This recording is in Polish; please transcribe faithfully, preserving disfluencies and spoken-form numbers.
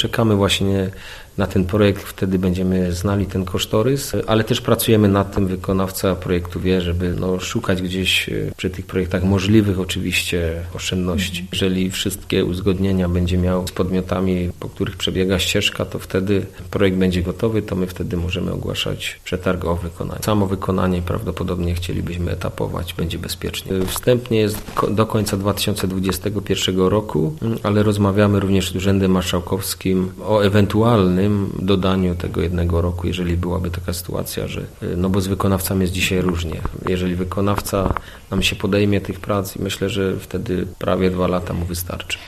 czekamy właśnie na ten projekt, wtedy będziemy znali ten kosztorys, ale też pracujemy nad tym, wykonawca projektu wie, żeby no, szukać gdzieś przy tych projektach możliwych oczywiście oszczędności. Jeżeli wszystkie uzgodnienia będzie miał z podmiotami, po których przebiega ścieżka, to wtedy projekt będzie gotowy, to my wtedy możemy ogłaszać przetarg o wykonanie. Samo wykonanie prawdopodobnie chcielibyśmy etapować, będzie bezpiecznie. Wstępnie jest do końca dwa tysiące dwudziestego pierwszego roku, ale rozmawiamy również z Urzędem Marszałkowskim o ewentualnym dodaniu tego jednego roku, jeżeli byłaby taka sytuacja, że no bo z wykonawcami jest dzisiaj różnie. Jeżeli wykonawca nam się podejmie tych prac, myślę, że wtedy prawie dwa lata mu wystarczy.